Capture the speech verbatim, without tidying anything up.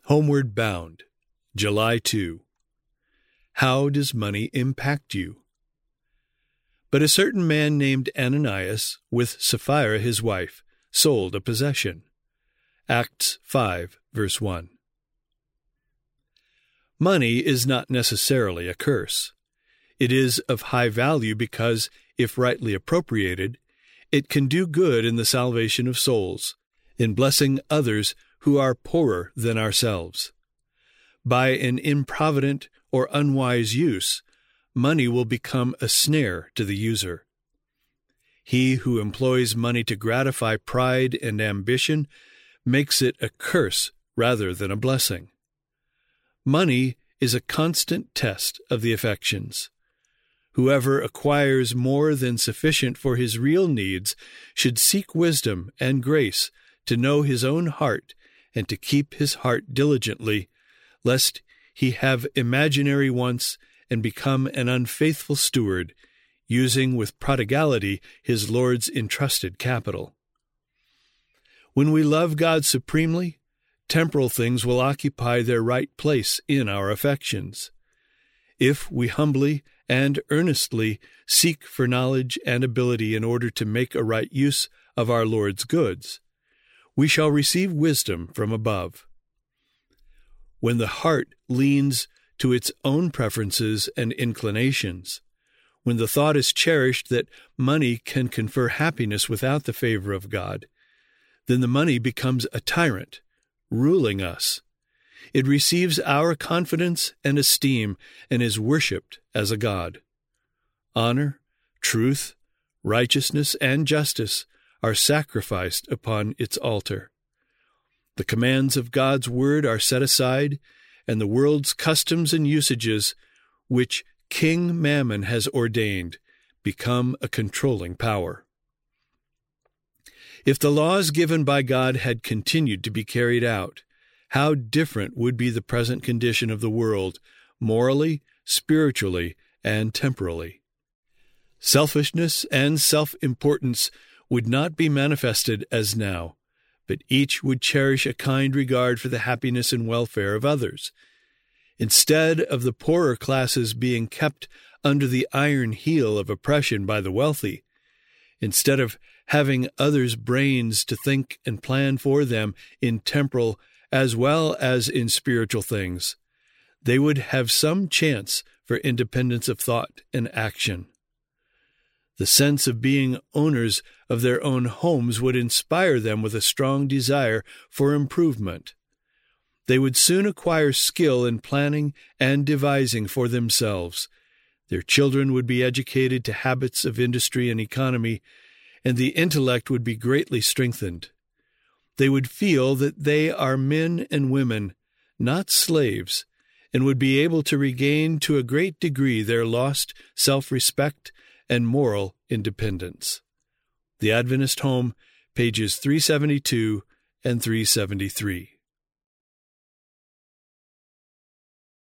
Homeward Bound, July second. How does money impact you? But a certain man named Ananias, with Sapphira his wife, sold a possession. Acts five, verse one. Money is not necessarily a curse. It is of high value because, if rightly appropriated, it can do good in the salvation of souls, in blessing others who are poorer than ourselves. By an improvident or unwise use, money will become a snare to the user. He who employs money to gratify pride and ambition makes it a curse rather than a blessing. Money is a constant test of the affections. Whoever acquires more than sufficient for his real needs should seek wisdom and grace to know his own heart and to keep his heart diligently, lest he have imaginary wants and become an unfaithful steward, using with prodigality his Lord's entrusted capital. When we love God supremely, temporal things will occupy their right place in our affections. If we humbly and earnestly seek for knowledge and ability in order to make a right use of our Lord's goods, we shall receive wisdom from above. When the heart leans to its own preferences and inclinations, when the thought is cherished that money can confer happiness without the favor of God, then the money becomes a tyrant, ruling us. It receives our confidence and esteem and is worshipped as a god. Honor, truth, righteousness, and justice are sacrificed upon its altar. The commands of God's word are set aside, and the world's customs and usages, which King Mammon has ordained, become a controlling power. If the laws given by God had continued to be carried out, how different would be the present condition of the world, morally, spiritually, and temporally. Selfishness and self-importance would not be manifested as now, but each would cherish a kind regard for the happiness and welfare of others. Instead of the poorer classes being kept under the iron heel of oppression by the wealthy, instead of having others' brains to think and plan for them in temporal as well as in spiritual things, they would have some chance for independence of thought and action. The sense of being owners of their own homes would inspire them with a strong desire for improvement. They would soon acquire skill in planning and devising for themselves. Their children would be educated to habits of industry and economy, and the intellect would be greatly strengthened. They would feel that they are men and women, not slaves, and would be able to regain to a great degree their lost self-respect and moral independence. The Adventist Home, pages three seventy-two and three seventy-three.